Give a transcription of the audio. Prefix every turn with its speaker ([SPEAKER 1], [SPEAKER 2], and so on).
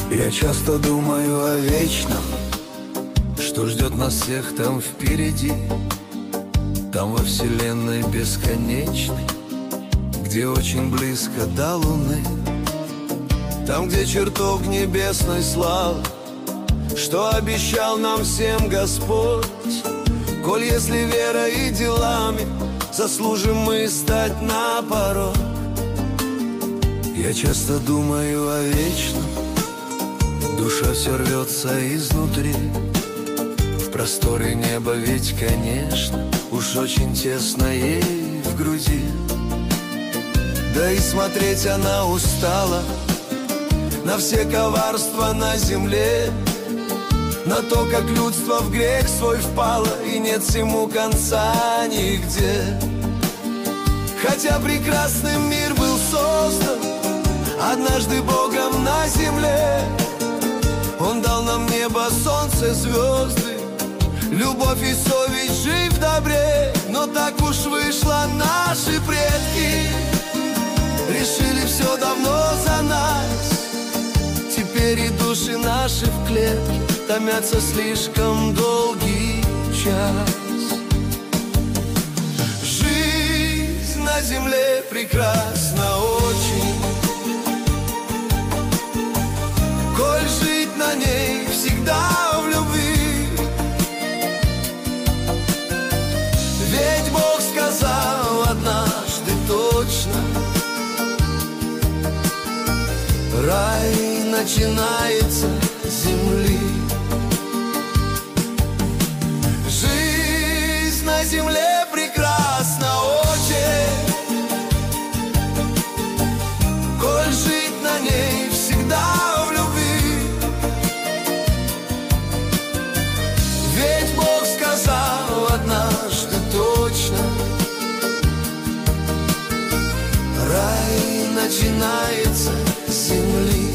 [SPEAKER 1] Я часто думаю о вечном, что ждет нас всех там впереди, там во вселенной бесконечной, где очень близко до луны, там, где чертог небесной славы, что обещал нам всем Господь. Коль если верой и делами заслужим мы стать на порог. Я часто думаю о вечном, душа все рвется изнутри. В просторе неба ведь, конечно, уж очень тесно ей в груди. Да и смотреть она устала на все коварства на земле, на то, как людство в грех свой впало, и нет всему конца нигде. Хотя прекрасным мир был создан однажды Богом на земле, Он дал нам небо, солнце, звезды, любовь и совесть, жить в добре. Но так уж вышло, наши предки решили все давно за нас. Теперь и души наши в клетке томятся слишком долгий час. Жизнь на земле прекрасна очень, коль жить на ней всегда в любви. Ведь Бог сказал однажды точно: рай начинается с земли. Жизнь на земле прекрасна очень, коль жить на ней всегда в любви. Ведь Бог сказал однажды точно: рай начинается с земли.